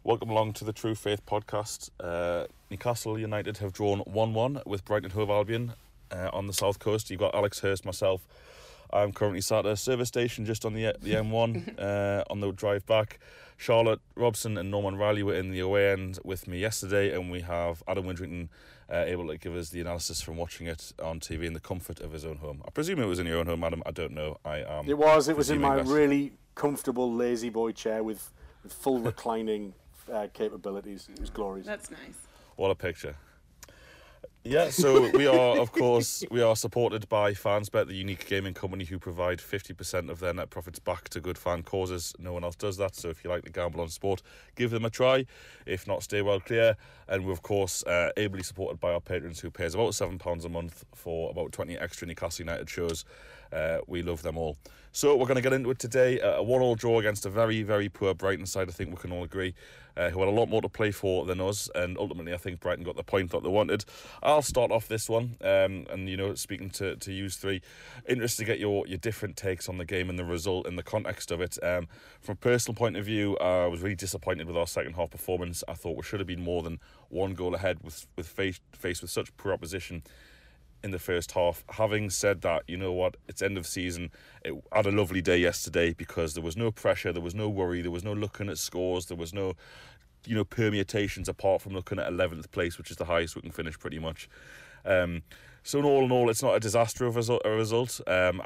Welcome along to the True Faith podcast. Newcastle United have drawn 1-1 with Brighton Hove Albion on the south coast. You've got Alex Hurst, myself. I'm currently sat at a service station just on the M1 on the drive back. Charlotte Robson and Norman Riley were in the away end with me yesterday, and we have Adam Windrington able to give us the analysis from watching it on TV in the comfort of his own home. I presume it was in your own home, Adam. I don't know. It was in my really comfortable lazy boy chair with full reclining capabilities. It was glorious. That's nice. What a picture. Yeah, so we are supported by FansBet, the unique gaming company who provide 50% of their net profits back to good fan causes. No one else does that, so if you like to gamble on sport, give them a try. If not, stay well clear. And we're, of course, ably supported by our patrons who pays about £7 a month for about 20 extra Newcastle United shows. We love them all. So we're going to get into it today. A 1-1 draw against a very, very poor Brighton side, I think we can all agree, who had a lot more to play for than us, and ultimately I think Brighton got the point that they wanted. I'll start off this one, and speaking to you three, interested to get your different takes on the game and the result and the context of it. From a personal point of view, I was really disappointed with our second half performance. I thought we should have been more than one goal ahead faced with such poor opposition in the first half. Having said that, you know what, it's end of season. It had a lovely day yesterday because there was no pressure, there was no worry, there was no looking at scores, there was no permutations apart from looking at 11th place, which is the highest we can finish pretty much. So in all, it's not a disaster of a result.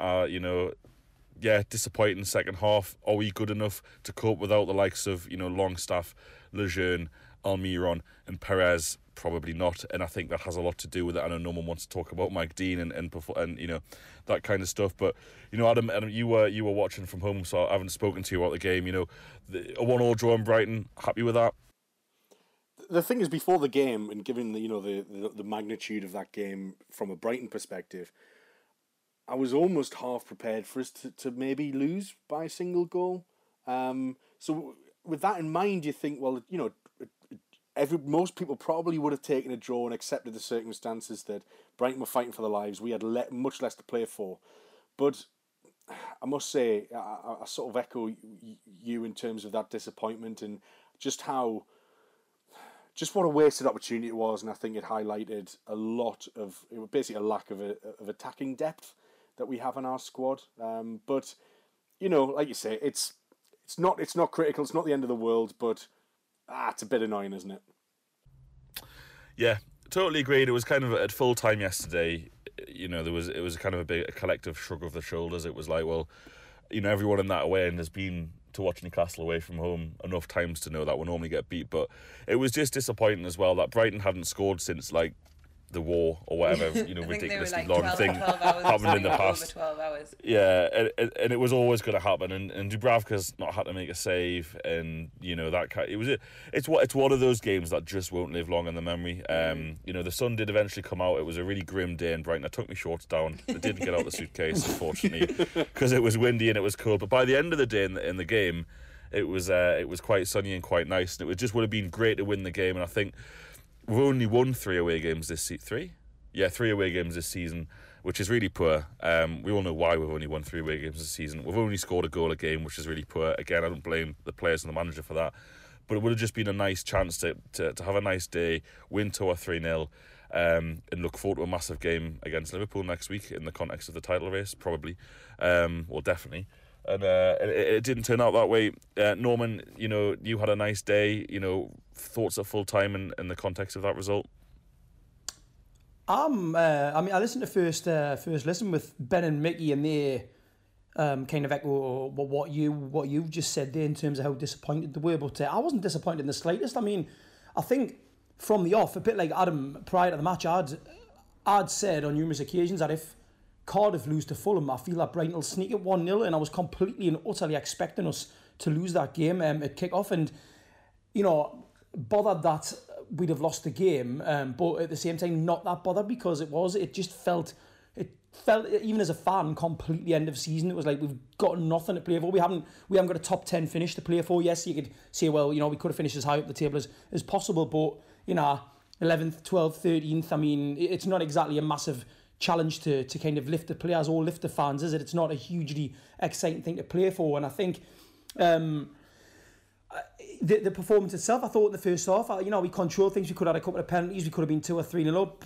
Disappointing second half. Are we good enough to cope without the likes of Longstaff, Lejeune, Almiron and Perez? Probably not, and I think that has a lot to do with it. I know no one wants to talk about Mike Dean and that kind of stuff, but Adam, you were watching from home, so I haven't spoken to you about the game. A 1-1 draw in Brighton, happy with that? The thing is, before the game, and given the magnitude of that game from a Brighton perspective, I was almost half prepared for us to maybe lose by a single goal. So with that in mind, you think, well, most people probably would have taken a draw and accepted the circumstances that Brighton were fighting for their lives. We had much less to play for. But I must say, I sort of echo you in terms of that disappointment and just what a wasted opportunity it was. And I think it highlighted basically a lack of attacking depth that we have in our squad. But like you say, it's not critical. It's not the end of the world, but it's a bit annoying, isn't it? Yeah, totally agreed. It was kind of at full time yesterday. It was kind of a collective shrug of the shoulders. It was like, well, everyone in that away end has been to watch Newcastle away from home enough times to know that we'll normally get beat. But it was just disappointing as well that Brighton hadn't scored since the war or whatever, ridiculously long thing happened in the past. 12 hours. Yeah, and it was always going to happen. And Dubravka's not had to make a save, and that kind. It's one of those games that just won't live long in the memory. The sun did eventually come out. It was a really grim day in Brighton. I took my shorts down. I didn't get out the suitcase, unfortunately, because it was windy and it was cold. But by the end of the day in the game, it was quite sunny and quite nice, and it just would have been great to win the game. And I think we've only won 3 away games this season. 3? Yeah, 3 away games this season, which is really poor. We all know why we've only won 3 away games this season. We've only scored a goal a game, which is really poor. Again, I don't blame the players and the manager for that. But it would have just been a nice chance to have a nice day, win 2 or 3-0, and look forward to a massive game against Liverpool next week in the context of the title race, probably. Well, definitely. And it didn't turn out that way. Norman, you had a nice day. Thoughts at full time in the context of that result? I listened to first listen with Ben and Mickey, and they kind of echo what you've just said there in terms of how disappointed they were. But I wasn't disappointed in the slightest. I mean, I think from the off, a bit like Adam prior to the match, I'd said on numerous occasions that if Cardiff lose to Fulham, I feel that Brighton will sneak it 1-0, and I was completely and utterly expecting us to lose that game at kick-off, and bothered that we'd have lost the game, but at the same time not that bothered, because it just felt even as a fan completely end of season. It was like we've got nothing to play for. We haven't got a top 10 finish to play for. Yes, you could say, well, we could have finished as high up the table as possible, but 11th, 12th, 13th, I mean, it's not exactly a massive challenge to kind of lift the players or lift the fans, is it? It's not a hugely exciting thing to play for. And I think the performance itself, I thought in the first half, we controlled things. We could have had a couple of penalties. We could have been 2 or 3-0 up.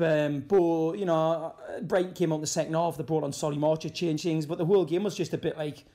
But, Brighton came out in the second half. They brought on Solly March to change things. But the whole game was just a bit like,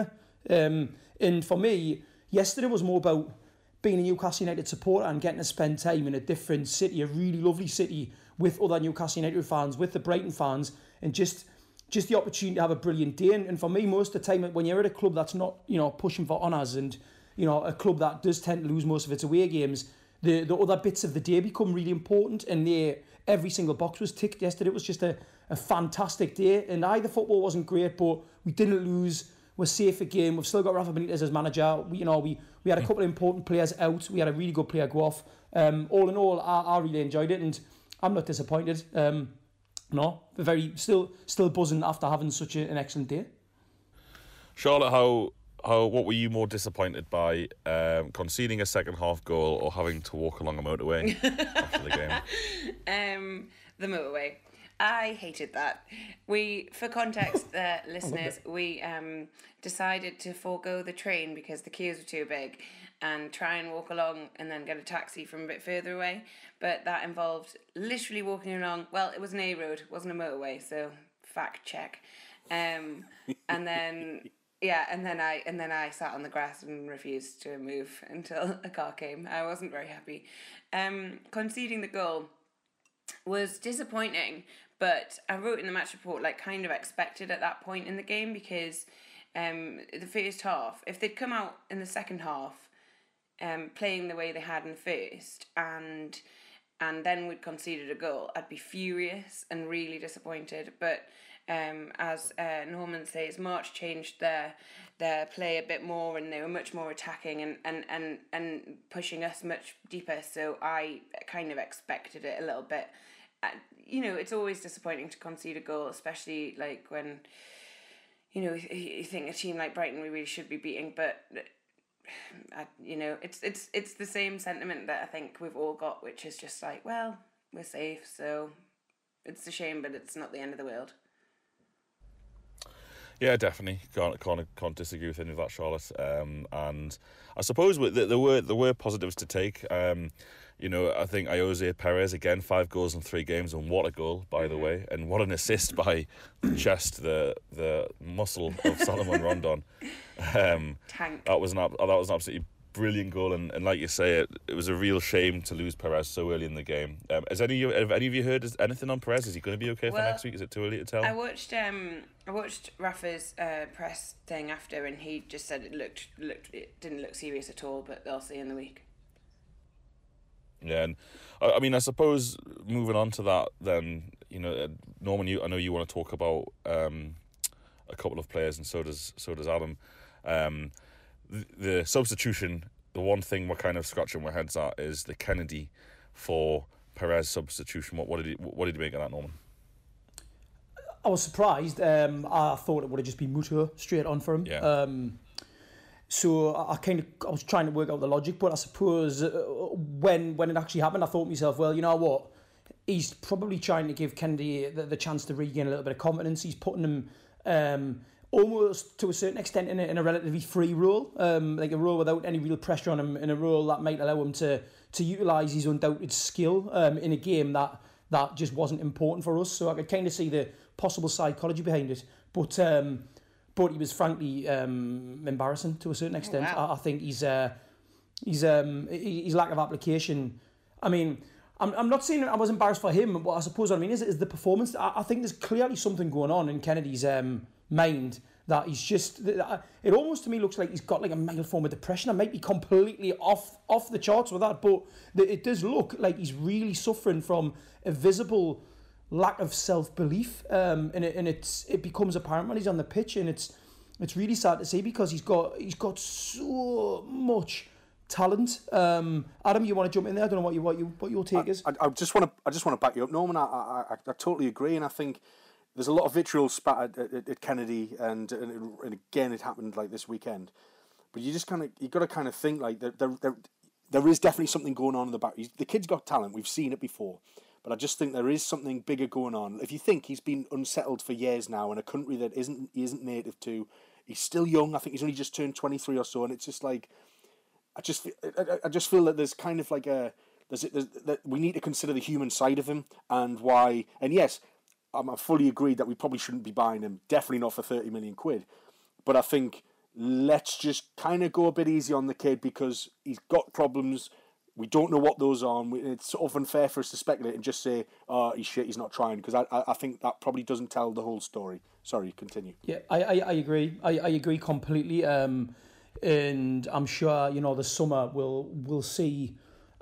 and for me, yesterday was more about being a Newcastle United supporter and getting to spend time in a different city, a really lovely city, with other Newcastle United fans, with the Brighton fans, and just the opportunity to have a brilliant day. And for me, most of the time, when you're at a club that's not, pushing for honours, and a club that does tend to lose most of its away games, the other bits of the day become really important, and every single box was ticked yesterday. It was just a fantastic day, and the football wasn't great, but we didn't lose. We're safe again. We've still got Rafa Benitez as manager. We had a couple of important players out. We had a really good player go off. All in all, I really enjoyed it, and I'm not disappointed. No, very still buzzing after having such an excellent day. Charlotte, what were you more disappointed by, conceding a second half goal or having to walk along a motorway after the game? The motorway. I hated that. For context, listeners, we decided to forego the train because the queues were too big and try and walk along and then get a taxi from a bit further away. But that involved literally walking along. Well, it was an A road, it wasn't a motorway, so fact check. And then I sat on the grass and refused to move until a car came. I wasn't very happy. Conceding the goal was disappointing, but I wrote in the match report, kind of expected at that point in the game, because the first half, if they'd come out in the second half playing the way they had in the first, and then we'd conceded a goal, I'd be furious and really disappointed. But as Norman says, March changed their play a bit more, and they were much more attacking and pushing us much deeper, so I kind of expected it a little bit. It's always disappointing to concede a goal, especially when you think a team like Brighton we really should be beating, but it's the same sentiment that I think we've all got, which is just well, we're safe, so it's a shame, but it's not the end of the world. Yeah, definitely. Can't disagree with any of that, Charlotte. And I suppose there were positives to take. I think Jose Perez, again, 5 goals in 3 games, and what a goal, by the way, and what an assist by the muscle of Salomon Rondon. Tank. That was an absolutely brilliant goal, and like you say, it was a real shame to lose Perez so early in the game. Have any of you heard anything on Perez? Is he going to be okay for next week? Is it too early to tell? I watched Rafa's press thing after, and he just said it didn't look serious at all, but they'll see in the week. Yeah, and I suppose moving on to that, then Norman, I know you want to talk about a couple of players, and so does Adam. The substitution, the one thing we're kind of scratching our heads at is the Kennedy for Perez substitution. What did you make of that, Norman? I was surprised. I thought it would have just been Muto straight on for him. Yeah. So I was trying to work out the logic, but I suppose when it actually happened, I thought to myself, well, you know what? He's probably trying to give Kennedy the chance to regain a little bit of confidence. He's putting him almost to a certain extent in a relatively free role, like a role without any real pressure on him, in a role that might allow him to utilise his undoubted skill in a game that just wasn't important for us. So I could kind of see the possible psychology behind it, but he was frankly embarrassing to a certain extent. Oh, wow. I think his lack of application. I mean, I'm not saying I was embarrassed for him, but I suppose what I mean is the performance. I think there's clearly something going on in Kennedy's mind that he's just. It almost to me looks like he's got like a mild form of depression. I might be completely off the charts with that, but it does look like he's really suffering from a visible lack of self-belief, and it becomes apparent when he's on the pitch, and it's really sad to see, because he's got so much talent. Adam, you want to jump in there? I don't know what your take is. I just want to back you up, Norman. I totally agree, and I think there's a lot of vitriol spat at Kennedy, and again it happened like this weekend. But you got to kind of think like there is definitely something going on in the back. The kid's got talent. We've seen it before. But I just think there is something bigger going on. If you think he's been unsettled for years now in a country that he isn't native to, he's still young. I think he's only just turned 23 or so, and it's just like, I just feel that there's kind of like that we need to consider the human side of him and why. And yes, I'm fully agreed that we probably shouldn't be buying him. Definitely not for 30 million quid. But I think let's just kind of go a bit easy on the kid because he's got problems. We don't know what those are. And it's sort of unfair for us to speculate and just say, oh, he's shit, he's not trying. Because I think that probably doesn't tell the whole story. Sorry, continue. Yeah, I agree. I agree completely. And I'm sure, the summer we'll see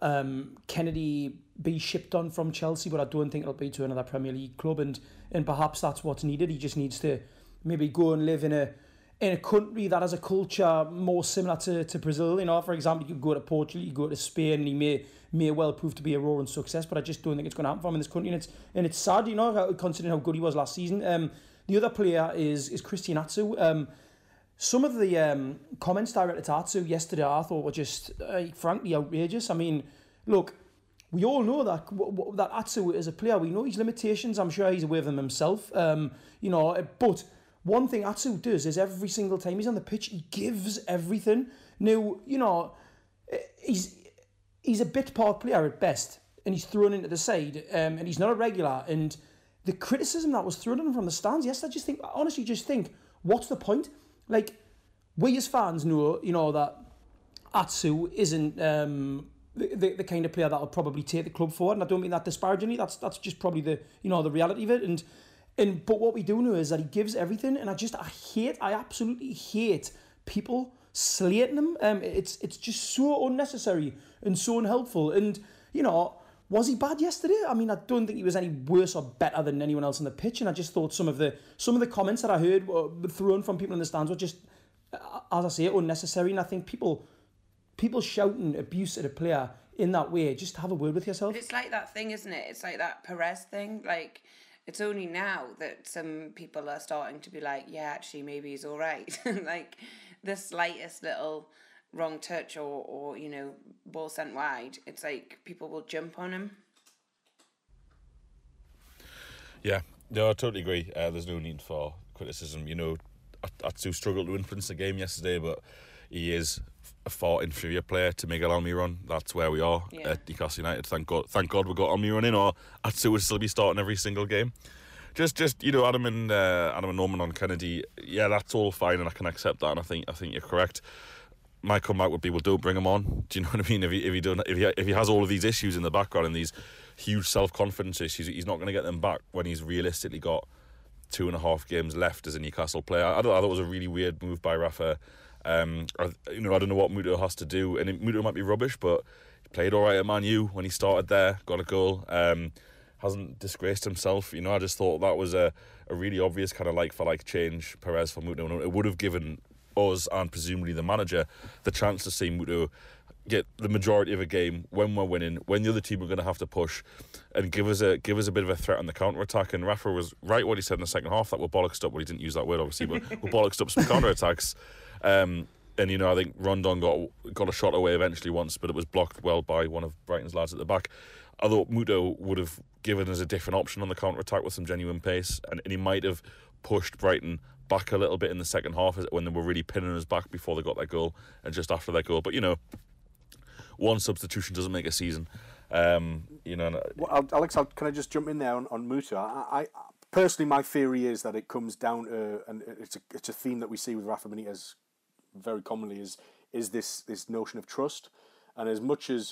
Kennedy be shipped on from Chelsea, but I don't think it'll be to another Premier League club. And perhaps that's what's needed. He just needs to maybe go and live in a country that has a culture more similar to Brazil. For example, you could go to Portugal, you could go to Spain, and he may well prove to be a roaring success. But I just don't think it's going to happen for him in this country, and it's sad, considering how good he was last season. The other player is Christian Atsu. Some of the comments directed at Atsu yesterday, I thought were just frankly outrageous. I mean, look, we all know that Atsu is a player. We know his limitations. I'm sure he's aware of them himself. But one thing Atsu does is every single time he's on the pitch, he gives everything. Now, he's a bit part player at best, and he's thrown into the side, and he's not a regular. And the criticism that was thrown at him from the stands, yes, I honestly just think, what's the point? Like, we as fans know, that Atsu isn't the kind of player that will probably take the club forward, and I don't mean that disparagingly. That's just probably the reality of it. But what we do know is that he gives everything, and I absolutely hate people slating him. It's just so unnecessary and so unhelpful. And was he bad yesterday? I mean, I don't think he was any worse or better than anyone else on the pitch. And I just thought some of the comments that I heard were thrown from people in the stands were just, as I say, unnecessary. And I think people shouting abuse at a player in that way, just have a word with yourself. But it's like that thing, isn't it? It's like that Perez thing. Like, it's only now that some people are starting to be like, yeah, actually, maybe he's all right. Like, the slightest little wrong touch or ball sent wide, it's like people will jump on him. Yeah, no, I totally agree. There's no need for criticism. Atsu struggled to influence the game yesterday, but he is a far inferior player to Miguel Almiron. That's where we are at Newcastle United. Thank God we got Almiron in, or Atsu would still be starting every single game. Just Adam and Norman on Kennedy. Yeah, that's all fine, and I can accept that. And I think you're correct. My comeback would be, well, don't bring him on. Do you know what I mean? If he has all of these issues in the background and these huge self-confidence issues, he's not going to get them back when he's realistically got 2.5 games left as a Newcastle player. I thought it was a really weird move by Rafa. I don't know what Muto has to do, and Muto might be rubbish, but he played all right at Man U when he started there, got a goal. Hasn't disgraced himself. I just thought that was a really obvious kind of like-for-like change, Perez for Muto. It would have given us and presumably the manager the chance to see Muto get the majority of a game when we're winning, when the other team are going to have to push, and give us a bit of a threat on the counter-attack. And Rafa was right what he said in the second half, that we're bollocksed up. Well, he didn't use that word, obviously, but we're bollocksed up some counter-attacks. And I think Rondon got a shot away eventually once, but it was blocked well by one of Brighton's lads at the back. I thought Muto would have given us a different option on the counter-attack with some genuine pace, and he might have pushed Brighton back a little bit in the second half when they were really pinning us back before they got their goal and just after their goal. But one substitution doesn't make a season. Well, Alex, can I just jump in there on Muto? I personally, my theory is that it comes down to, and it's a theme that we see with Rafa Benitez very commonly, is this notion of trust. And as much as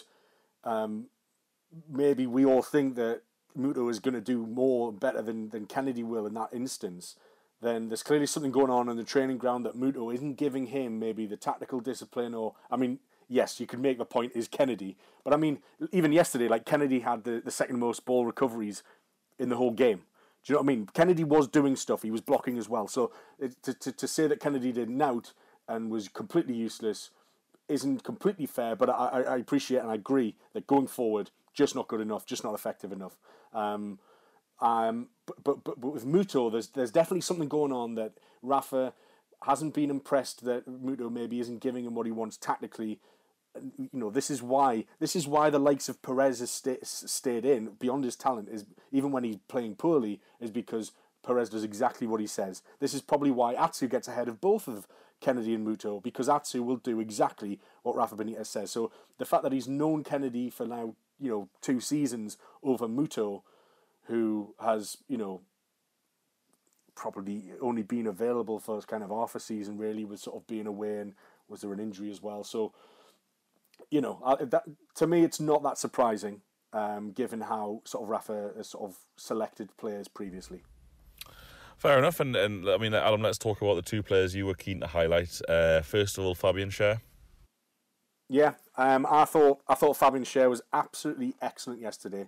maybe we all think that Muto is going to do more better than Kennedy will in that instance, then there's clearly something going on in the training ground that Muto isn't giving him maybe the tactical discipline yes, you could make the point is Kennedy. But even yesterday, like Kennedy had the second most ball recoveries in the whole game. Do you know what I mean? Kennedy was doing stuff. He was blocking as well. So to say that Kennedy did nout and was completely useless isn't completely fair. But I appreciate and I agree that going forward, just not good enough, just not effective enough. But with Muto, there's definitely something going on that Rafa hasn't been impressed that Muto maybe isn't giving him what he wants tactically. This is why the likes of Perez has stayed in beyond his talent, is even when he's playing poorly, is because Perez does exactly what he says. This is probably why Atsu gets ahead of both of Kennedy and Muto, because Atsu will do exactly what Rafa Benitez says. So the fact that he's known Kennedy for now, 2 seasons over Muto, who has, probably only been available for kind of half a season, really, with sort of being away, and was there an injury as well. So, that, to me, it's not that surprising, given how sort of Rafa has sort of selected players previously. Fair enough, and I mean, Adam, let's talk about the 2 players you were keen to highlight. First of all, Fabian Schär. Yeah, I thought Fabian Schär was absolutely excellent yesterday.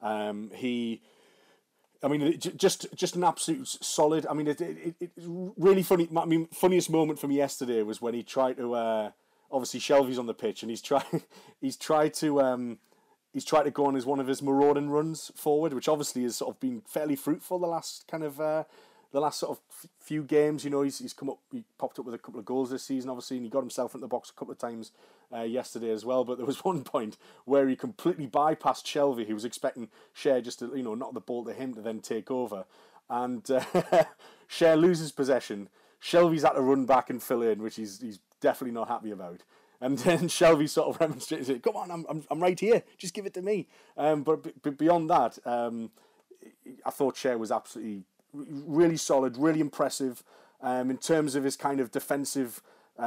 Just an absolute solid. I mean, it's really funny. I mean, funniest moment from yesterday was when he tried to. Obviously, Shelvey's on the pitch, and he's tried to go on as one of his marauding runs forward, which obviously has sort of been fairly fruitful the last sort of few games. He's come up, he popped up with a couple of goals this season, obviously, and he got himself into the box a couple of times yesterday as well. But there was one point where he completely bypassed Shelvey, who was expecting Schär just to knock the ball to him to then take over, and Schär loses possession. Shelvey's had to run back and fill in, which he's definitely not happy about. And then Shelvey sort of remonstrated, "Come on, I'm right here. Just give it to me." But beyond that, I thought Schär was absolutely really solid, really impressive in terms of his kind of defensive,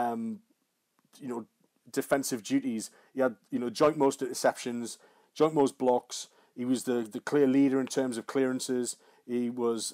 defensive duties. He had joint most interceptions, joint most blocks. He was the clear leader in terms of clearances. He was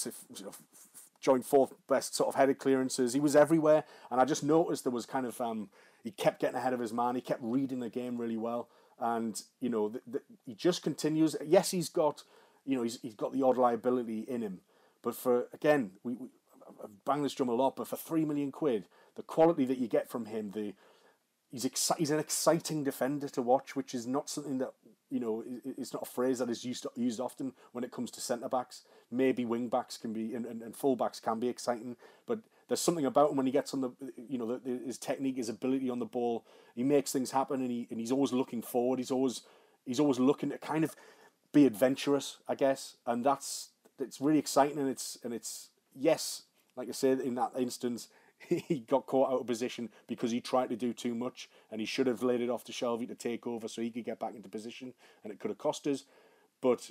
joint 4th best sort of headed clearances. He was everywhere, and I just noticed there was kind of he kept getting ahead of his man. He kept reading the game really well, and he just continues. Yes, he's got he's got the odd liability in him, but for again we bang this drum a lot. But for £3 million, the quality that you get from him, he's an exciting defender to watch, which is not something that it's not a phrase that is used often when it comes to centre backs. Maybe wing backs can be and full backs can be exciting, but there's something about him when he gets on the his technique, his ability on the ball. He makes things happen, and he's always looking forward. He's always looking to kind of be adventurous, I guess, and it's really exciting. And it's yes, like I said, in that instance, he got caught out of position because he tried to do too much, and he should have laid it off to Shelvey to take over so he could get back into position, and it could have cost us. But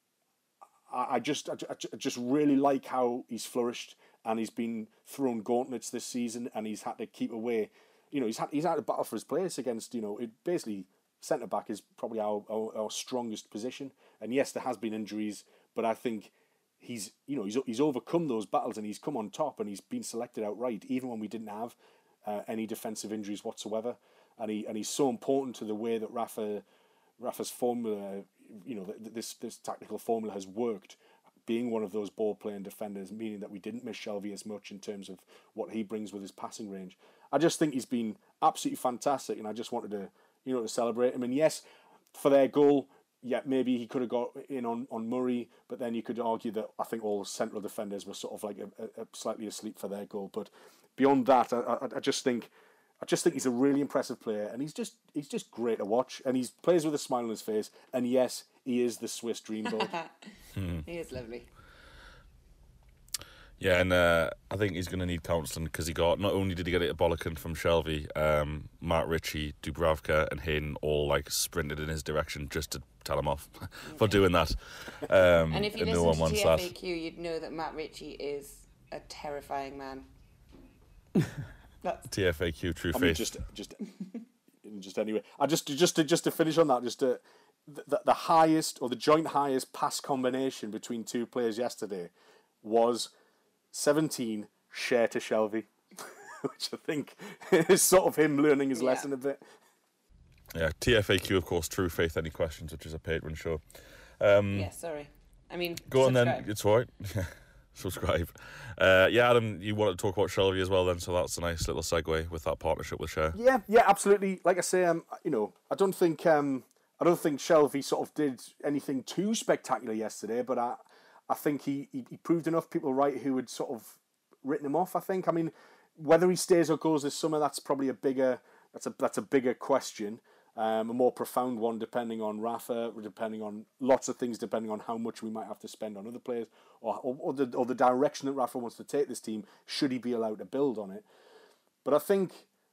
I just really like how he's flourished, and he's been thrown gauntlets this season, and he's had to keep away. He's had to battle for his place against it basically. Centre back is probably our strongest position, and yes, there has been injuries, but I think he's overcome those battles, and he's come on top, and he's been selected outright, even when we didn't have any defensive injuries whatsoever. And he's so important to the way that Rafa's formula, this tactical formula has worked, being one of those ball playing defenders, meaning that we didn't miss Shelvey as much in terms of what he brings with his passing range. I just think he's been absolutely fantastic, and I just wanted to to celebrate him. And yes, for their goal, yeah, maybe he could have got in on Murray, but then you could argue that I think all central defenders were sort of like a slightly asleep for their goal. But beyond that, I just think he's a really impressive player, and he's just great to watch, and he plays with a smile on his face. And yes, he is the Swiss dreamboat. He is lovely. Yeah, and I think he's going to need counselling, because not only did he get it a bollocking from Shelvey, Matt Ritchie, Dubravka and Hayden all sprinted in his direction just to tell him off for doing that. And if you listen to TFAQ, you'd know that Matt Ritchie is a terrifying man. TFAQ, true faith. Just anyway, just to finish on that, the highest or the joint highest pass combination between 2 players yesterday was 17 Schär to Shelvey, which I think is sort of him learning his lesson a bit. Yeah, TFAQ, of course, True Faith Any Questions, which is a Patreon show. Yeah, sorry. I mean, go subscribe. on then, it's all right. Subscribe. Yeah, Adam, you wanted to talk about Shelvey as well then, so that's a nice little segue with that partnership with Schär. Yeah, absolutely. Like I say, I don't think Shelvey sort of did anything too spectacular yesterday, but I think he proved enough people right who had sort of written him off. I think. I mean, whether he stays or goes this summer, that's probably a bigger question, a more profound one, depending on Rafa, depending on lots of things, depending on how much we might have to spend on other players, or the direction that Rafa wants to take this team. Should he be allowed to build on it? But I think,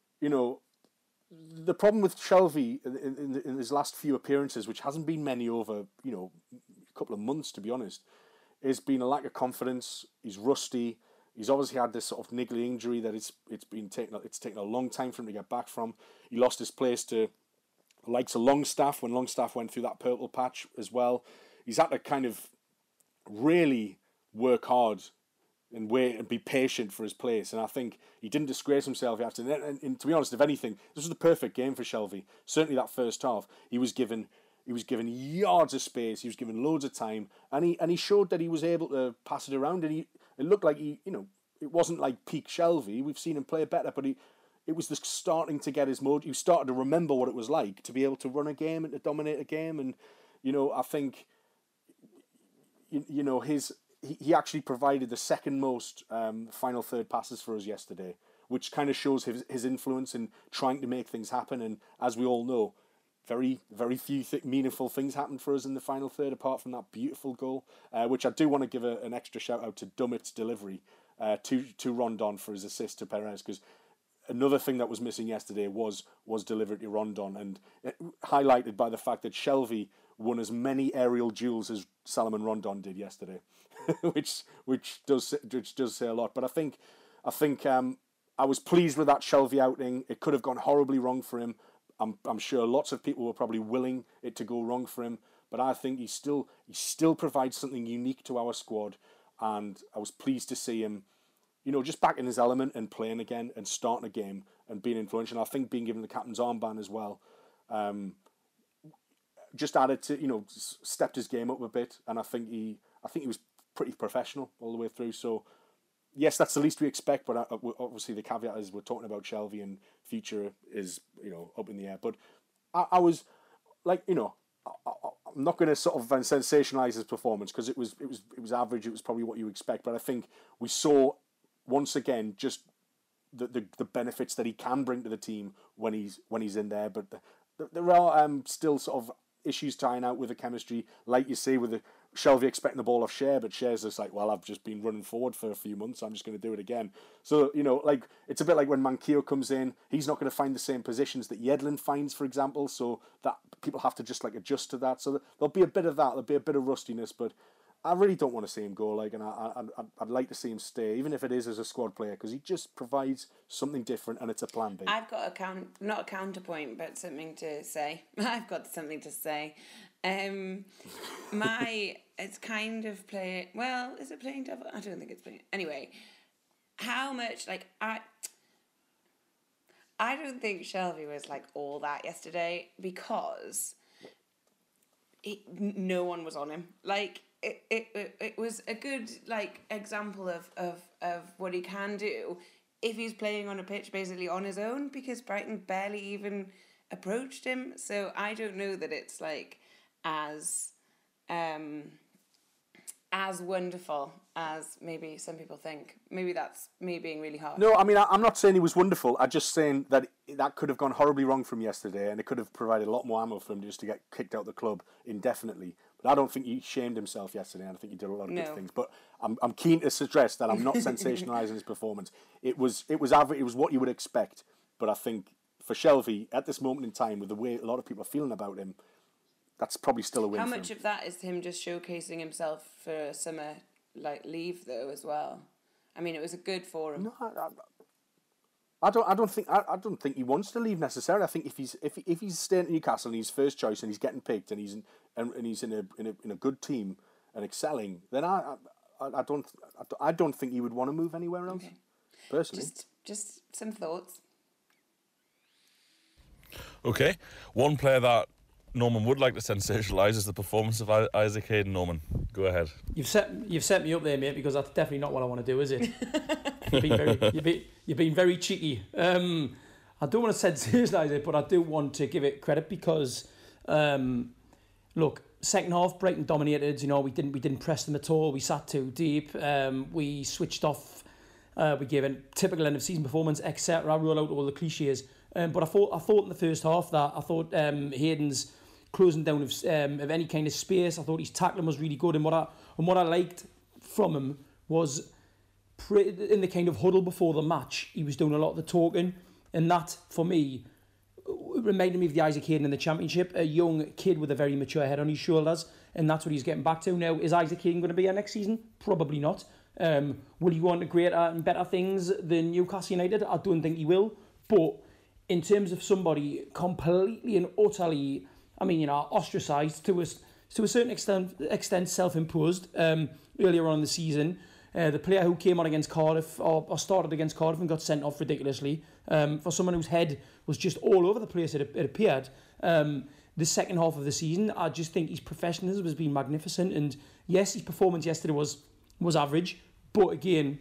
the problem with Shelvey in his last few appearances, which hasn't been many over, a couple of months, to be honest, has been a lack of confidence. He's rusty. He's obviously had this sort of niggly injury that it's taken a long time for him to get back from. He lost his place to the likes of Longstaff when Longstaff went through that purple patch as well. He's had to kind of really work hard and wait and be patient for his place. And I think he didn't disgrace himself after. And to be honest, if anything, this was the perfect game for Shelvey. Certainly that first half, he was given yards of space. He was given loads of time, and he showed that he was able to pass it around. And it looked like it wasn't like peak Shelvey. We've seen him play better, but it was just starting to get his mode. He started to remember what it was like to be able to run a game and to dominate a game. And I think he actually provided the second most final third passes for us yesterday, which kind of shows his influence in trying to make things happen. And as we all know, very, very few meaningful things happened for us in the final third, apart from that beautiful goal, which I do want to give an extra shout out to Dummett's delivery to Rondon for his assist to Perez, because another thing that was missing yesterday was delivered to Rondon, and highlighted by the fact that Shelvey won as many aerial duels as Salomon Rondon did yesterday, which does say a lot. But I think I was pleased with that Shelvey outing. It could have gone horribly wrong for him. I'm sure lots of people were probably willing it to go wrong for him, but I think he still provides something unique to our squad, and I was pleased to see him, just back in his element and playing again and starting a game and being influential. And I think being given the captain's armband as well, just added to, stepped his game up a bit, and I think he was pretty professional all the way through. So yes, that's the least we expect, but obviously the caveat is we're talking about Shelvey and future is, up in the air. But I was like, I'm not going to sort of sensationalise his performance, because it was average. It was probably what you expect. But I think we saw once again just the benefits that he can bring to the team when he's in there. But there are still sort of issues tying out with the chemistry, like you say, with the Shelvey expecting the ball off Share, but Share's just like, well, I've just been running forward for a few months, I'm just going to do it again. So, it's a bit like when Manquillo comes in, he's not going to find the same positions that Yedlin finds, for example, so that people have to just adjust to that. So there'll be a bit of that, there'll be a bit of rustiness, but I really don't want to see him go, and I'd like to see him stay, even if it is as a squad player, because he just provides something different, and it's a plan B. I've got not a counterpoint, but something to say. I've got something to say. It's kind of playing. Well, is it playing devil? I don't think it's playing. Anyway, how much I don't think Shelvey was all that yesterday, because no one was on him. It was a good example of what he can do if he's playing on a pitch basically on his own, because Brighton barely even approached him. So I don't know that it's as wonderful as maybe some people think. Maybe that's me being really harsh. No, I mean, I'm not saying he was wonderful. I'm just saying that could have gone horribly wrong from yesterday, and it could have provided a lot more ammo for him just to get kicked out of the club indefinitely. But I don't think he shamed himself yesterday, and I think he did a lot of good things. But I'm keen to stress that I'm not sensationalising his performance. It was average. It was what you would expect. But I think for Shelvey, at this moment in time, with the way a lot of people are feeling about him, that's probably still a win. How much of that is him just showcasing himself for summer leave though as well? I mean, it was a good for him. No, I don't think he wants to leave necessarily. I think if he's staying at Newcastle and he's first choice and he's getting picked and he's in a good team and excelling, then I don't think he would want to move anywhere else. Okay. Personally, just some thoughts. Okay, one player that Norman would like to sensationalise is the performance of Isaac Hayden. Norman, go ahead. You've set me up there, mate, because that's definitely not what I want to do, is it? You've been very cheeky. I don't want to sensationalise it, but I do want to give it credit because, look, second half Brighton dominated. We didn't press them at all. We sat too deep. We switched off. We gave a typical end of season performance, etc. Roll out all the cliches. But I thought in the first half that Hayden's closing down of any kind of space. I thought his tackling was really good, and what I liked from him was in the kind of huddle before the match, he was doing a lot of the talking, and that for me reminded me of the Isaac Hayden in the Championship, a young kid with a very mature head on his shoulders, and that's what he's getting back to now. Is Isaac Hayden going to be here next season? Probably not. Will he go on to greater and better things than Newcastle United? I don't think he will. But in terms of somebody completely and utterly, ostracised to a certain extent self-imposed earlier on in the season, the player who came on against Cardiff or started against Cardiff and got sent off ridiculously, for someone whose head was just all over the place, it appeared. The second half of the season, I just think his professionalism has been magnificent. And yes, his performance yesterday was average, but again,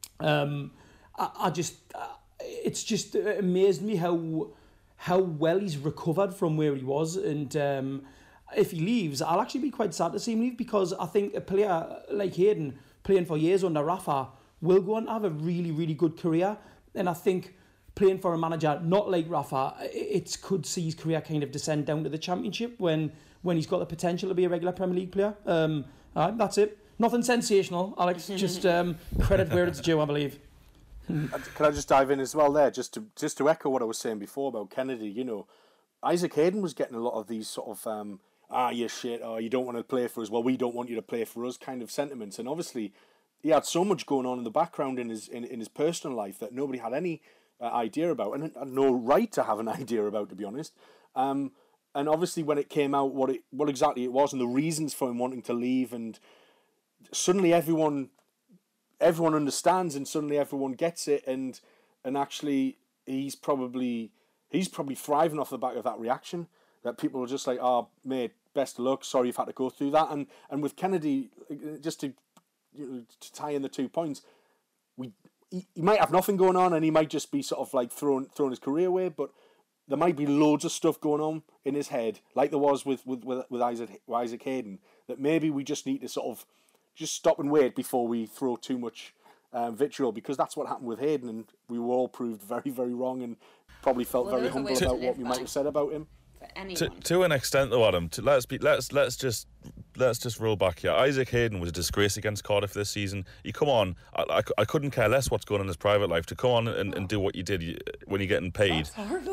it's just amazed me how well he's recovered from where he was. And if he leaves, I'll actually be quite sad to see him leave, because I think a player like Hayden, playing for years under Rafa, will go on to have a really, really good career. And I think playing for a manager not like Rafa, it could see his career kind of descend down to the Championship when he's got the potential to be a regular Premier League player. That's it. Nothing sensational, Alex. Just credit where it's due, I believe. Can I just dive in as well there, just to echo what I was saying before about Kennedy? Isaac Hayden was getting a lot of these sort of you're shit, or you don't want to play for us, well, we don't want you to play for us kind of sentiments. And obviously he had so much going on in the background in his personal life that nobody had any idea about, and no right to have an idea about, to be honest. And obviously when it came out what exactly it was and the reasons for him wanting to leave, and suddenly everyone understands, and suddenly everyone gets it, and actually he's probably thriving off the back of that reaction, that people are just like, oh mate, best of luck, sorry you've had to go through that. And with Kennedy, just to tie in the 2 points, he might have nothing going on, and he might just be sort of like throwing his career away, but there might be loads of stuff going on in his head, like there was with Isaac Hayden, that maybe we just need to sort of just stop and wait before we throw too much vitriol, because that's what happened with Hayden, and we were all proved very, very wrong, and probably felt very humble about what we might have said about him. To an extent, though, Adam, let's just roll back here. Isaac Hayden was a disgrace against Cardiff this season. You come on, I couldn't care less what's going on in his private life. To come on and do what you did when you're getting paid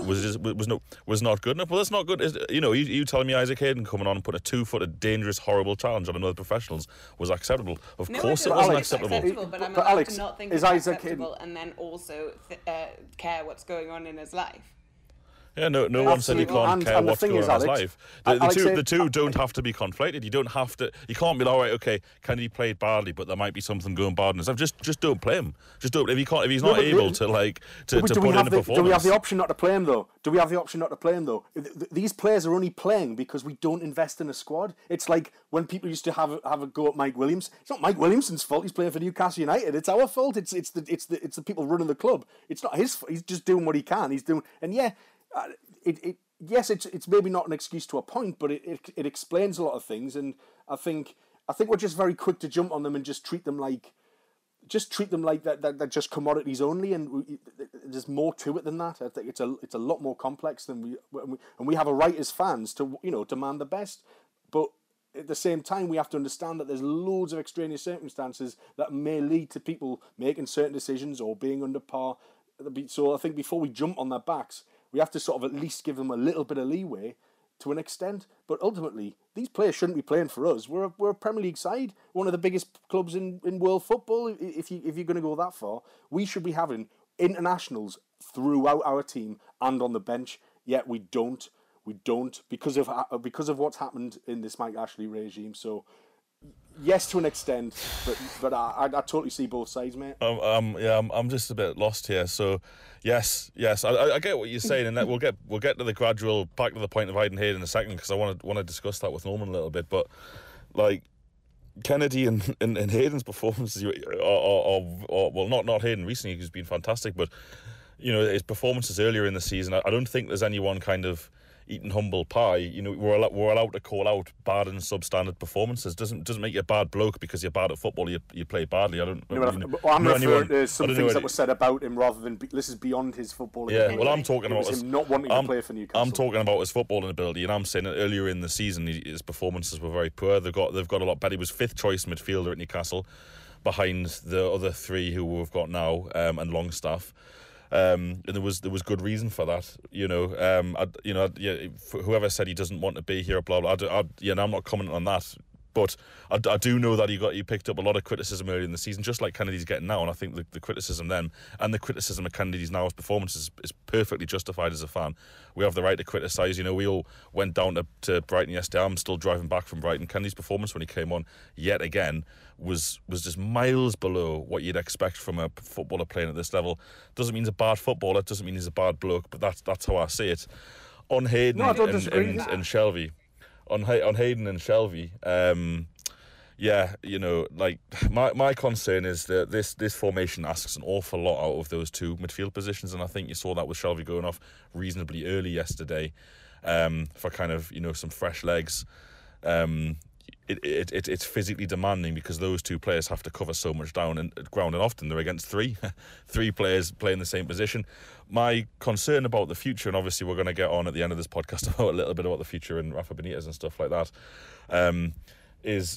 was not good enough. Well, that's not good. You telling me Isaac Hayden coming on and putting a 2-footed, dangerous, horrible challenge on another professionals was acceptable? Of course, it wasn't acceptable. But I'm allowed to not think it's acceptable and then also care what's going on in his life. Yeah, no one said you can't care what's going on in his life. The two don't have to be conflated. You can't be like, all right, okay, Kennedy played badly, but there might be something going bad in his life. Just don't play him. Just don't. If he's not able to put in a performance. Do we have the option not to play him though? These players are only playing because we don't invest in a squad. It's like when people used to have a go at Mike Williams. It's not Mike Williamson's fault. He's playing for Newcastle United. It's our fault. It's the people running the club. It's not his fault. He's just doing what he can. It's maybe not an excuse to a point, but it explains a lot of things, and I think we're just very quick to jump on them and just treat them like that they're just commodities only, and there's more to it than that. I think it's a lot more complex than we have a right as fans to demand the best, but at the same time we have to understand that there's loads of extraneous circumstances that may lead to people making certain decisions or being under par. So I think before we jump on their backs, we have to sort of at least give them a little bit of leeway to an extent. But ultimately, these players shouldn't be playing for us. We're a Premier League side, one of the biggest clubs in world football. If you're going to go that far, we should be having internationals throughout our team and on the bench. Yet we don't. We don't because of what's happened in this Mike Ashley regime. So yes, to an extent, but I totally see both sides, mate. I'm just a bit lost here. So, yes, I get what you're saying, and that we'll get to the gradual back to the point of Isaac Hayden in a second, because I want to discuss that with Norman a little bit. But like Kennedy and Hayden's performances, or not Hayden recently, who's been fantastic, but his performances earlier in the season, I don't think there's anyone kind of eating humble pie. We're allowed to call out bad and substandard performances. Doesn't make you a bad bloke because you're bad at football. You play badly. I'm referring to some things that were said about him rather than this is beyond his footballing. Yeah, ability. well, I'm talking about him not wanting to play for Newcastle. I'm talking about his footballing ability, and I'm saying that earlier in the season his performances were very poor. They've got a lot better. He was 5th choice midfielder at Newcastle. behind the other three who we've got now, and Longstaff. And there was good reason for that, whoever said he doesn't want to be here, blah blah. I'm not commenting on that, but I do know that he picked up a lot of criticism early in the season, just like Kennedy's getting now, and I think the criticism then and the criticism of Kennedy's now's performance is perfectly justified as a fan. We have the right to criticise. We all went down to Brighton yesterday. I'm still driving back from Brighton. Kennedy's performance when he came on yet again was just miles below what you'd expect from a footballer playing at this level. Doesn't mean he's a bad footballer, doesn't mean he's a bad bloke, but that's how I see it. On Hayden and Shelvey. On Hayden and Shelvey, my concern is that this formation asks an awful lot out of those two midfield positions, and I think you saw that with Shelvey going off reasonably early yesterday, for kind of some fresh legs. It's physically demanding because those two players have to cover so much ground, and often they're against three players playing the same position. My concern about the future, and obviously we're going to get on at the end of this podcast about a little bit about the future and Rafa Benitez and stuff like that, is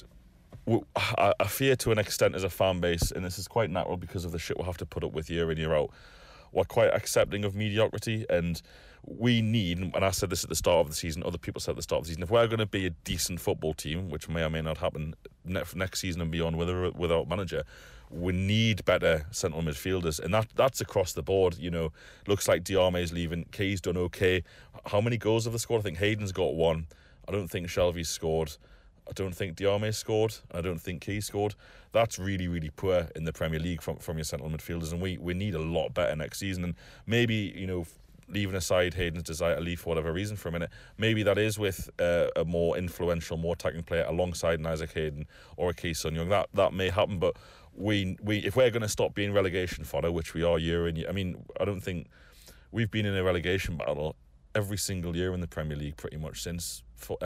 I fear to an extent as a fan base, and this is quite natural because of the shit we'll have to put up with year in, year out, we're quite accepting of mediocrity, and we need, and I said this at the start of the season, other people said at the start of the season, if we're going to be a decent football team, which may or may not happen next season and beyond with or without manager, we need better central midfielders, and that's across the board. Looks like Diarme's leaving. Key's done okay. How many goals have they scored? I think Hayden's got one. I don't think Shelvey's scored. I don't think Diarme scored. I don't think Key scored. That's really, really poor in the Premier League from your central midfielders, and we need a lot better next season. And maybe, leaving aside Hayden's desire to leave for whatever reason for a minute, maybe that is with a more influential, more attacking player alongside an Isaac Hayden or a Key Sun Young. That may happen, but we if we're going to stop being relegation fodder, which we are year in year, I don't think we've been in a relegation battle every single year in the Premier League pretty much since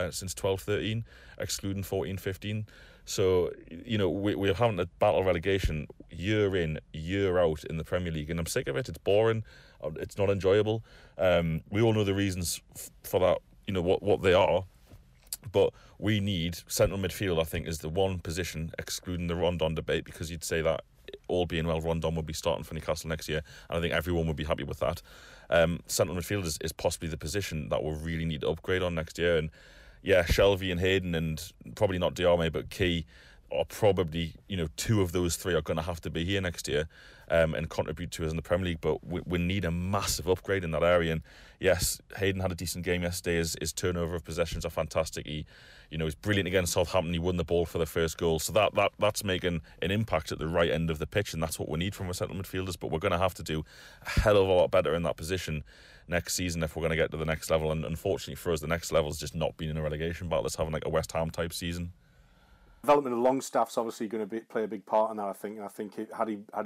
12-13, excluding 14-15. So, we're having to battle relegation year in, year out in the Premier League, and I'm sick of it. It's boring. It's not enjoyable. We all know the reasons for that, what they are. But we need central midfield, I think, is the one position, excluding the Rondon debate, because you'd say that all being well, Rondon would be starting for Newcastle next year, and I think everyone would be happy with that. Central midfield is possibly the position that we'll really need to upgrade on next year. And yeah, Shelvey and Hayden, and probably not Diarme, but Key, are probably, two of those three are going to have to be here next year and contribute to us in the Premier League. But we need a massive upgrade in that area. And yes, Hayden had a decent game yesterday. His turnover of possessions are fantastic. He's brilliant against Southampton. He won the ball for the first goal. So that's making an impact at the right end of the pitch, and that's what we need from our central midfielders. But we're going to have to do a hell of a lot better in that position next season if we're going to get to the next level. And unfortunately for us, the next level is just not being in a relegation battle. It's having like a West Ham type season. Development of Longstaff's obviously going to play a big part in that. I think. And I think had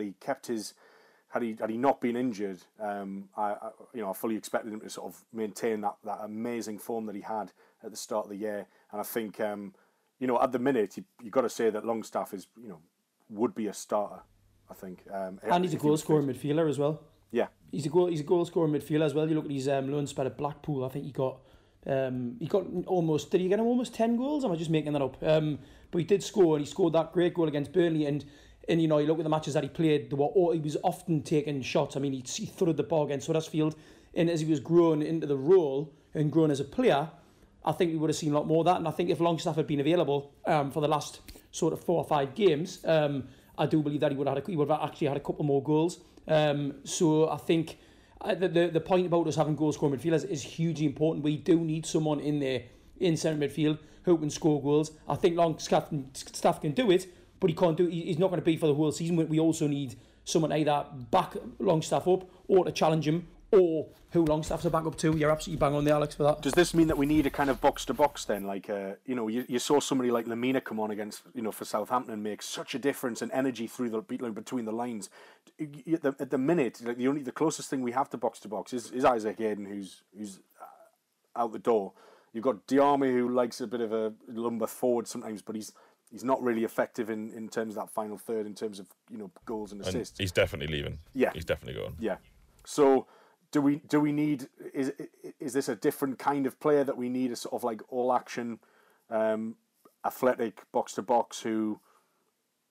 he not been injured, I fully expected him to sort of maintain that amazing form that he had at the start of the year. And I think at the minute you've got to say that Longstaff is would be a starter. I think. And he's a goal scoring midfielder as well. Yeah, he's a goal scoring midfielder as well. You look at his loan spell at Blackpool. I think he got almost. Did he get him almost 10 goals? Am I just making that up? But he did score, and he scored that great goal against Burnley. And you look at the matches that he played. He was often taking shots. He throwed the ball against Huddersfield, and as he was growing into the role and growing as a player, I think we would have seen a lot more of that. And I think if Longstaff had been available for the last sort of 4 or 5 games, I do believe that he would have actually had a couple more goals. So I think the point about us having goal scoring midfielders is hugely important. We do need someone in there in centre midfield who can score goals. I think Longstaff can do it, but he can't do. He's not going to be for the whole season. We also need someone to either back Longstaff up or to challenge him, or who Longstaff's a back up to. You're absolutely bang on there, Alex, for that. Does this mean that we need a kind of box to box then? Like, you saw somebody like Lamina come on against, for Southampton and make such a difference and energy through between the lines. At the minute, like the closest thing we have to box is Isaac Hayden, who's out the door. You've got Diarme, who likes a bit of a lumber forward sometimes, but he's not really effective in terms of that final third, in terms of goals and assists. And he's definitely leaving. Yeah, he's definitely going. Yeah, so. Do we need, is this a different kind of player that we need, a sort of like all action, athletic box to box who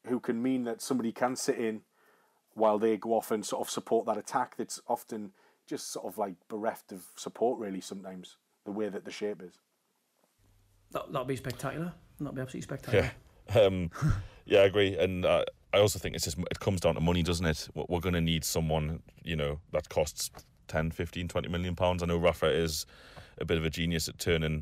who can mean that somebody can sit in while they go off and sort of support that attack that's often just sort of like bereft of support, really, sometimes, the way that the shape is. That'd be spectacular. That'd be absolutely spectacular. Yeah, I agree. And I also think it comes down to money, doesn't it? We're going to need someone, that costs 10, 15, 20 million pounds. I know Rafa is a bit of a genius at turning,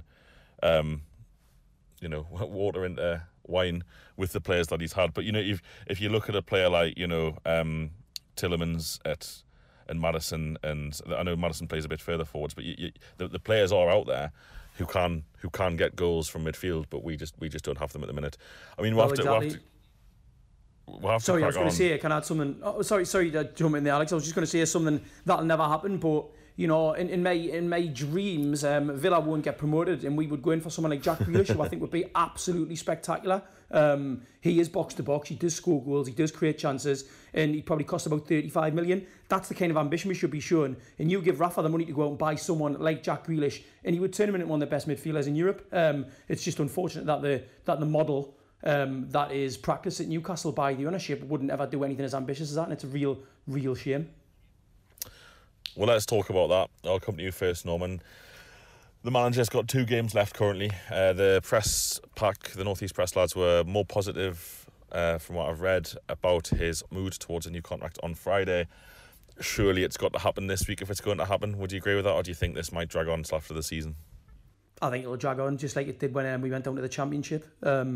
water into wine with the players that he's had. But, if you look at a player like, Tielemans and Maddison, and I know Maddison plays a bit further forwards, but the players are out there who can get goals from midfield, but we just don't have them at the minute. I mean, we'll have to Sorry, I was going to say, can I add something? Oh, sorry to jump in there, Alex. I was just going to say something that'll never happen, but in my dreams, Villa won't get promoted, and we would go in for someone like Jack Grealish, who I think would be absolutely spectacular. He is box to box. He does score goals. He does create chances, and he probably costs about 35 million. That's the kind of ambition we should be showing. And you give Rafa the money to go out and buy someone like Jack Grealish, and he would turn him into one of the best midfielders in Europe. It's just unfortunate that the model that is practiced at Newcastle by the ownership wouldn't ever do anything as ambitious as that, and it's a real shame. Well, let's talk about that. I'll come to you first, Norman. The manager's got 2 games left currently. The press pack, the North East Press lads, were more positive, from what I've read, about his mood towards a new contract on Friday. Surely it's got to happen this week if it's going to happen. Would you agree with that, or do you think this might drag on until after the season? I think it'll drag on just like it did when we went down to the Championship.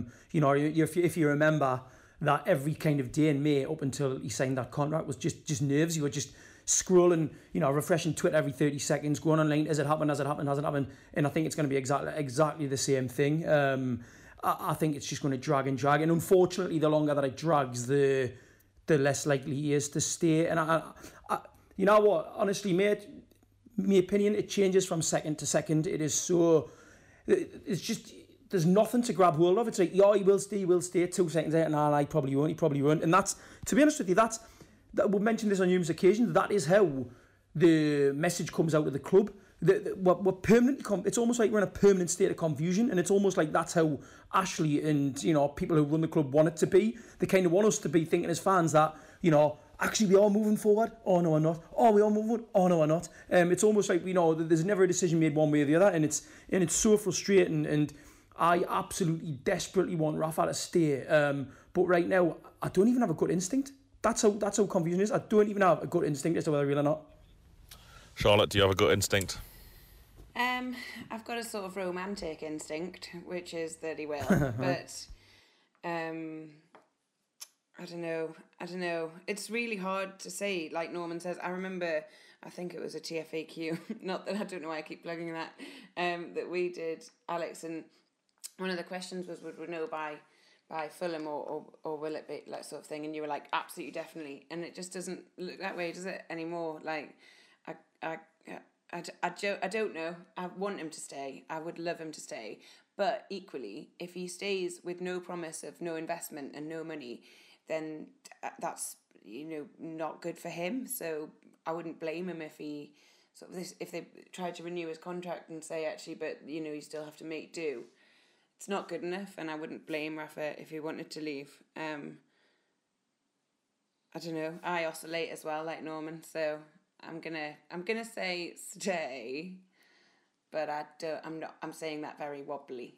If you remember that every kind of day in May up until he signed that contract was just nerves. You were just scrolling, refreshing Twitter every 30 seconds, going online, has it happened? And I think it's going to be exactly the same thing. I think it's just going to drag and drag. And unfortunately, the longer that it drags, the less likely he is to stay. And I you know what, honestly, mate, my opinion, it changes from second to second. It is so, it's just, there's nothing to grab hold of. It's like, yeah, he will stay 2 seconds out, and I probably won't. And that's, to be honest with you, we've mentioned this on numerous occasions, that is how the message comes out of the club. We're permanently, it's almost like we're in a permanent state of confusion, and it's almost like that's how Ashley and, people who run the club want it to be. They kind of want us to be thinking as fans that, actually we are moving forward. Oh no, we're not. Oh, we are moving forward. Oh no, we're not. It's almost like there's never a decision made one way or the other, and it's so frustrating. And I absolutely desperately want Rafa to stay. But right now, I don't even have a gut instinct. That's how confusion is. I don't even have a gut instinct as to whether I will or not. Charlotte, do you have a gut instinct? I've got a sort of romantic instinct, which is that he will, but I don't know. It's really hard to say. Like Norman says, I remember, I think it was a TFAQ, not that I don't know why I keep plugging that, that we did, Alex, and one of the questions was, would we know by Fulham or will it be, like, sort of thing, and you were like, absolutely, definitely, and it just doesn't look that way, does it, anymore? Like, I don't know. I want him to stay. I would love him to stay, but equally, if he stays with no promise of no investment and no money, then that's not good for him. So I wouldn't blame him if he if they tried to renew his contract and say, actually, but you still have to make do. It's not good enough, and I wouldn't blame Rafa if he wanted to leave. I don't know. I oscillate as well, like Norman. So I'm gonna say stay, but I'm saying that very wobbly.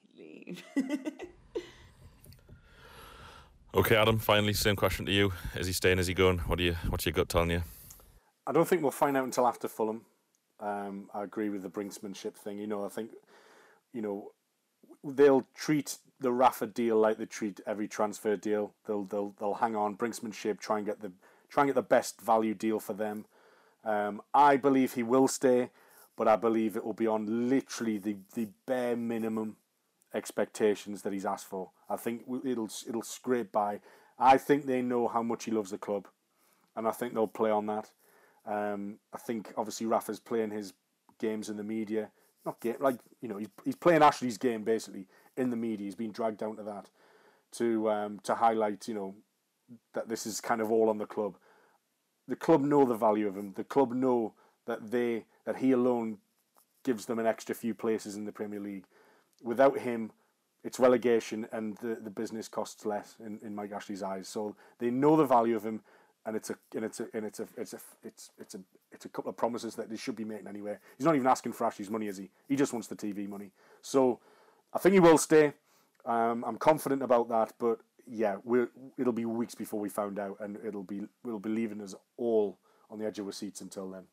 Okay, Adam, finally, same question to you. Is he staying? Is he going? What's your gut telling you? I don't think we'll find out until after Fulham. I agree with the brinksmanship thing. I think, they'll treat the Rafa deal like they treat every transfer deal. They'll hang on, brinksmanship, try and get the best value deal for them. I believe he will stay, but I believe it will be on literally the bare minimum expectations that he's asked for. I think it'll scrape by. I think they know how much he loves the club, and I think they'll play on that. I think obviously Rafa's playing his games in the media, he's playing Ashley's game basically in the media. He's been dragged down to that to highlight that this is kind of all on the club. The club know the value of him. The club know that he alone gives them an extra few places in the Premier League. Without him, it's relegation, and the business costs less in Mike Ashley's eyes. So they know the value of him, and it's a couple of promises that they should be making anyway. He's not even asking for Ashley's money, is he? He just wants the TV money. So I think he will stay. I'm confident about that, but yeah, it'll be weeks before we found out, and we'll be leaving us all on the edge of our seats until then.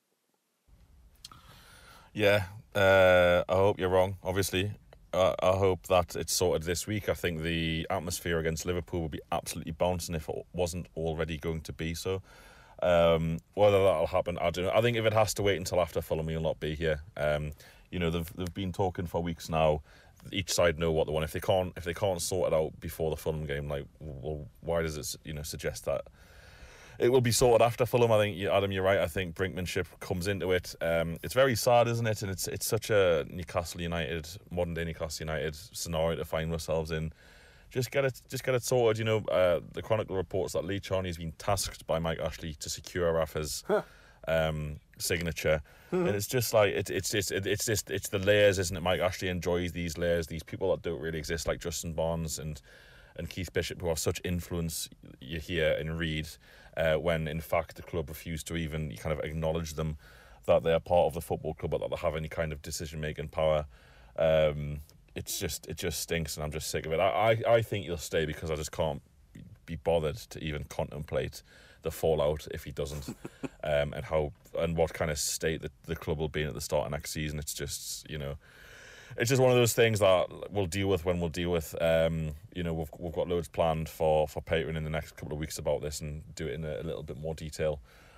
Yeah, I hope you're wrong, obviously. I hope that it's sorted this week. I think the atmosphere against Liverpool will be absolutely bouncing if it wasn't already going to be so. Whether that'll happen, I don't know. I think if it has to wait until after Fulham, we'll not be here. They've been talking for weeks now. Each side know what they want. If they can't sort it out before the Fulham game, like, well, why does it suggest that it will be sorted after Fulham? I think, Adam, you're right. I think brinkmanship comes into it. It's very sad, isn't it? And it's such a modern day Newcastle United scenario to find ourselves in. Just get it sorted. The Chronicle reports that Lee Charney has been tasked by Mike Ashley to secure Rafa's signature, and it's just like it's the layers, isn't it? Mike Ashley enjoys these layers, these people that don't really exist, like Justin Barnes and Keith Bishop, who have such influence you hear and read, when in fact the club refused to even kind of acknowledge them, that they're part of the football club, but that they have any kind of decision making power. It just stinks, and I'm just sick of it. I think he'll stay because I just can't be bothered to even contemplate the fallout if he doesn't, and what kind of state that the club will be in at the start of next season. It's just it's just one of those things that we'll deal with when we'll deal with. We've got loads planned for Patreon in the next couple of weeks about this, and do it in a little bit more detail.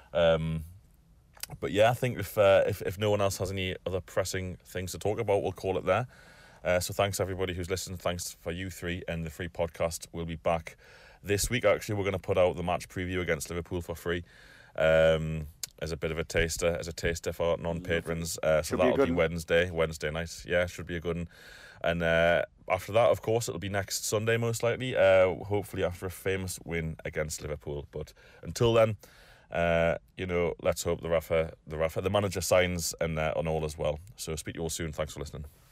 But yeah, I think if no one else has any other pressing things to talk about, we'll call it there. So thanks everybody who's listened. Thanks for you three and the free podcast. We'll be back this week. Actually, we're going to put out the match preview against Liverpool for free, as a bit of a taster, for non-patrons. So that'll be Wednesday night. Yeah, should be a good one. And after that, of course, it'll be next Sunday most likely. Hopefully after a famous win against Liverpool. But until then, let's hope the manager signs and on all as well. So speak to you all soon. Thanks for listening.